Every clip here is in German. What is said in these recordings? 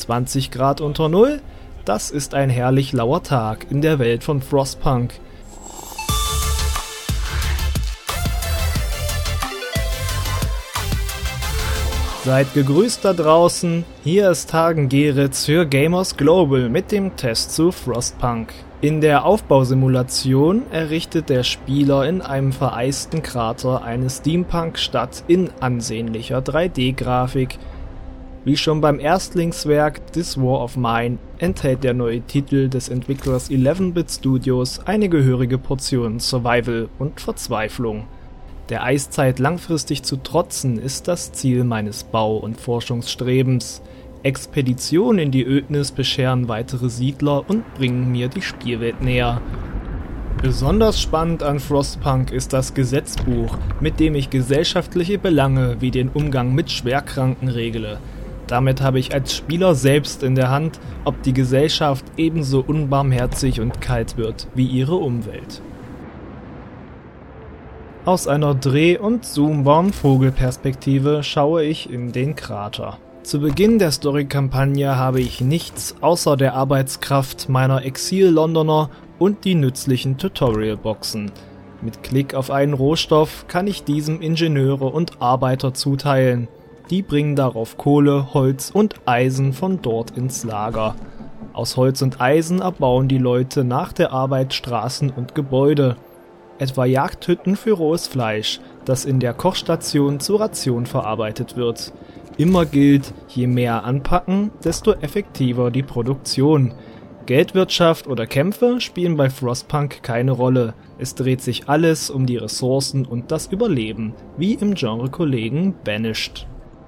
20 Grad unter Null? Das ist ein herrlich lauer Tag in der Welt von Frostpunk. Seid gegrüßt da draußen, hier ist Hagen Geritz für Gamers Global mit dem Test zu Frostpunk. In der Aufbausimulation errichtet der Spieler in einem vereisten Krater eine Steampunk-Stadt in ansehnlicher 3D-Grafik. Wie schon beim Erstlingswerk This War of Mine enthält der neue Titel des Entwicklers 11-Bit Studios eine gehörige Portion Survival und Verzweiflung. Der Eiszeit langfristig zu trotzen ist das Ziel meines Bau- und Forschungsstrebens. Expeditionen in die Ödnis bescheren weitere Siedler und bringen mir die Spielwelt näher. Besonders spannend an Frostpunk ist das Gesetzbuch, mit dem ich gesellschaftliche Belange wie den Umgang mit Schwerkranken regle. Damit habe ich als Spieler selbst in der Hand, ob die Gesellschaft ebenso unbarmherzig und kalt wird wie ihre Umwelt. Aus einer Dreh- und zoombarmen Vogelperspektive schaue ich in den Krater. Zu Beginn der Story-Kampagne habe ich nichts außer der Arbeitskraft meiner Exil-Londoner und die nützlichen Tutorial-Boxen. Mit Klick auf einen Rohstoff kann ich diesem Ingenieure und Arbeiter zuteilen. Die bringen darauf Kohle, Holz und Eisen von dort ins Lager. Aus Holz und Eisen erbauen die Leute nach der Arbeit Straßen und Gebäude. Etwa Jagdhütten für rohes Fleisch, das in der Kochstation zur Ration verarbeitet wird. Immer gilt, je mehr anpacken, desto effektiver die Produktion. Geldwirtschaft oder Kämpfe spielen bei Frostpunk keine Rolle. Es dreht sich alles um die Ressourcen und das Überleben, wie im Genre-Kollegen Banished.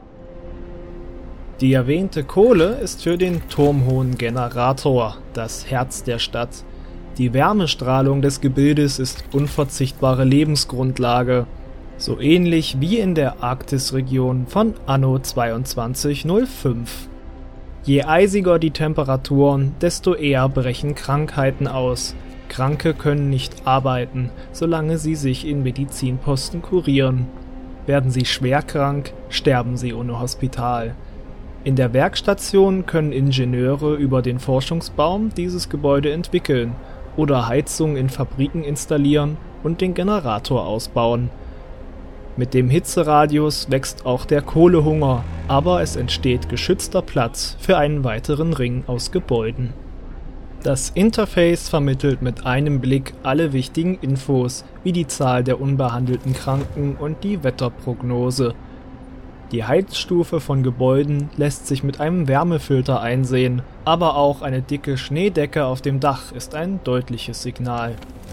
Die erwähnte Kohle ist für den turmhohen Generator, das Herz der Stadt. Die Wärmestrahlung des Gebildes ist unverzichtbare Lebensgrundlage, so ähnlich wie in der Arktisregion von Anno 2205. Je eisiger die Temperaturen, desto eher brechen Krankheiten aus. Kranke können nicht arbeiten, solange sie sich in Medizinposten kurieren. Werden sie schwer krank, sterben sie ohne Hospital. In der Werkstation können Ingenieure über den Forschungsbaum dieses Gebäude entwickeln oder Heizung in Fabriken installieren und den Generator ausbauen. Mit dem Hitzeradius wächst auch der Kohlehunger, aber es entsteht geschützter Platz für einen weiteren Ring aus Gebäuden. Das Interface vermittelt mit einem Blick alle wichtigen Infos, wie die Zahl der unbehandelten Kranken und die Wetterprognose. Die Heizstufe von Gebäuden lässt sich mit einem Wärmefilter einsehen, aber auch eine dicke Schneedecke auf dem Dach ist ein deutliches Signal.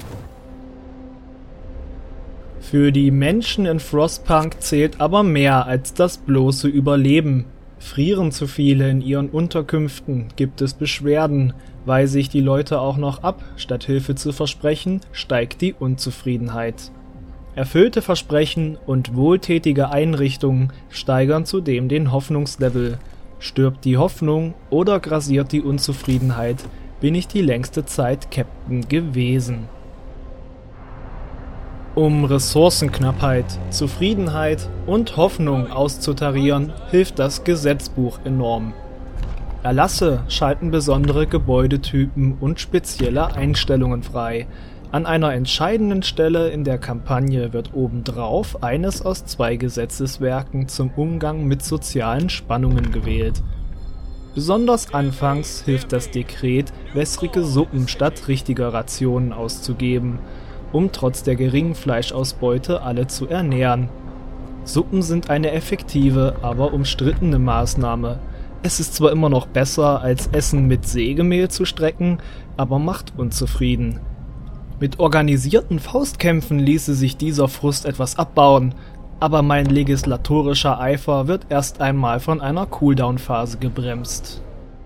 Für die Menschen in Frostpunk zählt aber mehr als das bloße Überleben. Frieren zu viele in ihren Unterkünften, gibt es Beschwerden, weil sich die Leute auch noch ab, statt Hilfe zu versprechen, steigt die Unzufriedenheit. Erfüllte Versprechen und wohltätige Einrichtungen steigern zudem den Hoffnungslevel. Stirbt die Hoffnung oder grassiert die Unzufriedenheit, bin ich die längste Zeit Captain gewesen. Um Ressourcenknappheit, Zufriedenheit und Hoffnung auszutarieren, hilft das Gesetzbuch enorm. Erlasse schalten besondere Gebäudetypen und spezielle Einstellungen frei. An einer entscheidenden Stelle in der Kampagne wird obendrauf eines aus 2 Gesetzeswerken zum Umgang mit sozialen Spannungen gewählt. Besonders anfangs hilft das Dekret, wässrige Suppen statt richtiger Rationen auszugeben, um trotz der geringen Fleischausbeute alle zu ernähren. Suppen sind eine effektive, aber umstrittene Maßnahme. Es ist zwar immer noch besser, als Essen mit Sägemehl zu strecken, aber macht unzufrieden. Mit organisierten Faustkämpfen ließe sich dieser Frust etwas abbauen, aber mein legislatorischer Eifer wird erst einmal von einer Cooldown-Phase gebremst.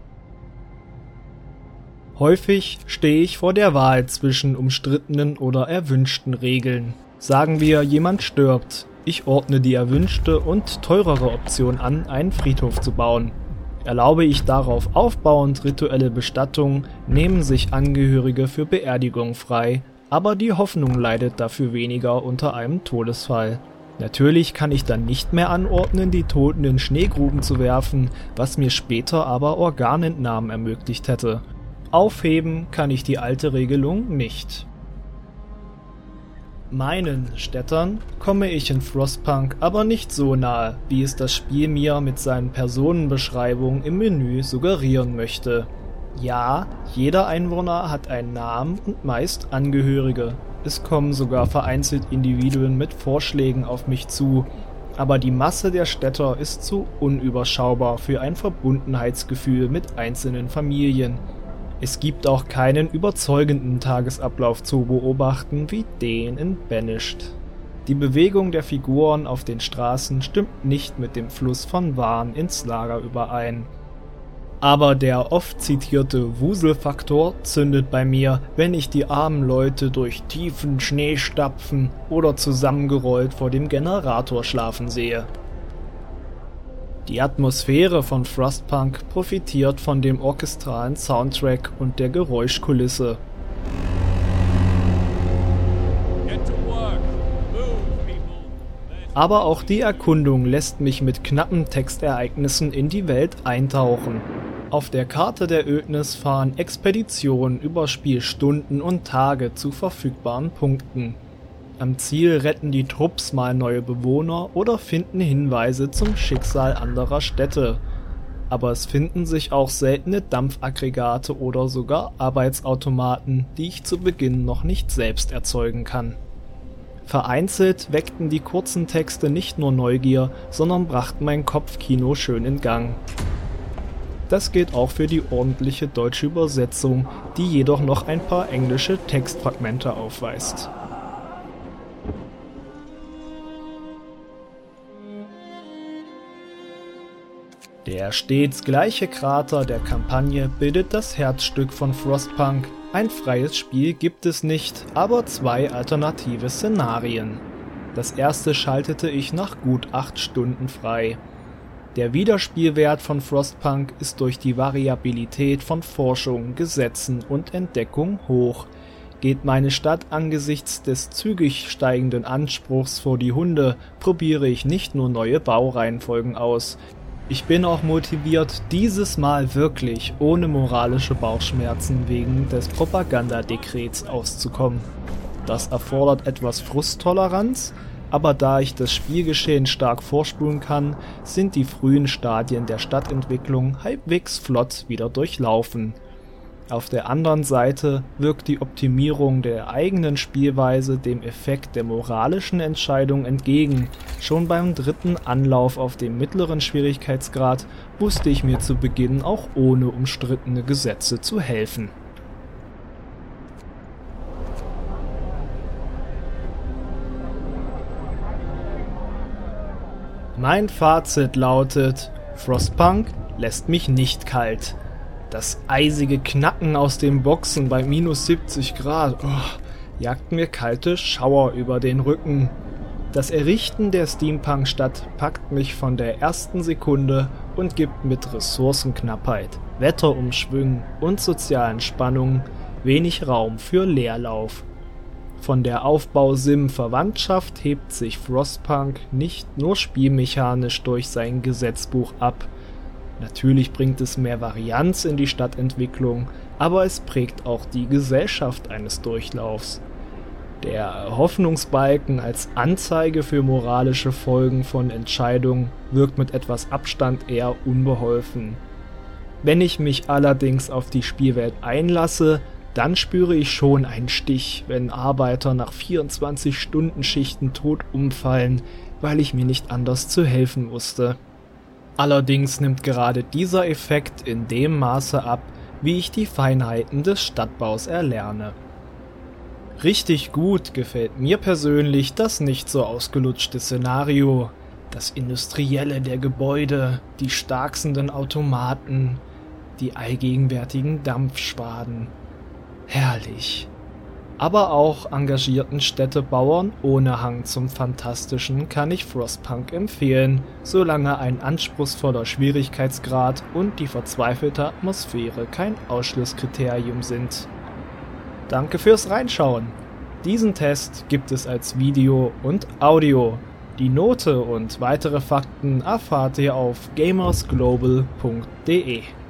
Häufig stehe ich vor der Wahl zwischen umstrittenen oder erwünschten Regeln. Sagen wir, jemand stirbt. Ich ordne die erwünschte und teurere Option an, einen Friedhof zu bauen. Erlaube ich darauf aufbauend rituelle Bestattungen, nehmen sich Angehörige für Beerdigung frei, aber die Hoffnung leidet dafür weniger unter einem Todesfall. Natürlich kann ich dann nicht mehr anordnen, die Toten in Schneegruben zu werfen, was mir später aber Organentnahmen ermöglicht hätte. Aufheben kann ich die alte Regelung nicht. Meinen Städtern komme ich in Frostpunk aber nicht so nahe, wie es das Spiel mir mit seinen Personenbeschreibungen im Menü suggerieren möchte. Ja, jeder Einwohner hat einen Namen und meist Angehörige. Es kommen sogar vereinzelt Individuen mit Vorschlägen auf mich zu, aber die Masse der Städter ist zu unüberschaubar für ein Verbundenheitsgefühl mit einzelnen Familien. Es gibt auch keinen überzeugenden Tagesablauf zu beobachten wie den in Banished. Die Bewegung der Figuren auf den Straßen stimmt nicht mit dem Fluss von Waren ins Lager überein. Aber der oft zitierte Wuselfaktor zündet bei mir, wenn ich die armen Leute durch tiefen Schnee stapfen oder zusammengerollt vor dem Generator schlafen sehe. Die Atmosphäre von Frostpunk profitiert von dem orchestralen Soundtrack und der Geräuschkulisse. Aber auch die Erkundung lässt mich mit knappen Textereignissen in die Welt eintauchen. Auf der Karte der Ödnis fahren Expeditionen über Spielstunden und Tage zu verfügbaren Punkten. Am Ziel retten die Trupps mal neue Bewohner oder finden Hinweise zum Schicksal anderer Städte. Aber es finden sich auch seltene Dampfaggregate oder sogar Arbeitsautomaten, die ich zu Beginn noch nicht selbst erzeugen kann. Vereinzelt weckten die kurzen Texte nicht nur Neugier, sondern brachten mein Kopfkino schön in Gang. Das gilt auch für die ordentliche deutsche Übersetzung, die jedoch noch ein paar englische Textfragmente aufweist. Der stets gleiche Krater der Kampagne bildet das Herzstück von Frostpunk. Ein freies Spiel gibt es nicht, aber 2 alternative Szenarien. Das erste schaltete ich nach gut 8 Stunden frei. Der Wiederspielwert von Frostpunk ist durch die Variabilität von Forschung, Gesetzen und Entdeckung hoch. Geht meine Stadt angesichts des zügig steigenden Anspruchs vor die Hunde, probiere ich nicht nur neue Baureihenfolgen aus. Ich bin auch motiviert, dieses Mal wirklich ohne moralische Bauchschmerzen wegen des Propagandadekrets auszukommen. Das erfordert etwas Frusttoleranz, aber da ich das Spielgeschehen stark vorspulen kann, sind die frühen Stadien der Stadtentwicklung halbwegs flott wieder durchlaufen. Auf der anderen Seite wirkt die Optimierung der eigenen Spielweise dem Effekt der moralischen Entscheidung entgegen. Schon beim 3. Anlauf auf dem mittleren Schwierigkeitsgrad wusste ich mir zu Beginn auch ohne umstrittene Gesetze zu helfen. Mein Fazit lautet: Frostpunk lässt mich nicht kalt. Das eisige Knacken aus den Boxen bei minus 70 Grad jagt mir kalte Schauer über den Rücken. Das Errichten der Steampunk-Stadt packt mich von der ersten Sekunde und gibt mit Ressourcenknappheit, Wetterumschwüngen und sozialen Spannungen wenig Raum für Leerlauf. Von der Aufbau-Sim-Verwandtschaft hebt sich Frostpunk nicht nur spielmechanisch durch sein Gesetzbuch ab. Natürlich bringt es mehr Varianz in die Stadtentwicklung, aber es prägt auch die Gesellschaft eines Durchlaufs. Der Hoffnungsbalken als Anzeige für moralische Folgen von Entscheidungen wirkt mit etwas Abstand eher unbeholfen. Wenn ich mich allerdings auf die Spielwelt einlasse, dann spüre ich schon einen Stich, wenn Arbeiter nach 24-Stunden-Schichten tot umfallen, weil ich mir nicht anders zu helfen wusste. Allerdings nimmt gerade dieser Effekt in dem Maße ab, wie ich die Feinheiten des Stadtbaus erlerne. Richtig gut gefällt mir persönlich das nicht so ausgelutschte Szenario, das Industrielle der Gebäude, die starksenden Automaten, die allgegenwärtigen Dampfschwaden. Herrlich. Aber auch engagierten Städtebauern ohne Hang zum Fantastischen kann ich Frostpunk empfehlen, solange ein anspruchsvoller Schwierigkeitsgrad und die verzweifelte Atmosphäre kein Ausschlusskriterium sind. Danke fürs Reinschauen. Diesen Test gibt es als Video und Audio. Die Note und weitere Fakten erfahrt ihr auf gamersglobal.de.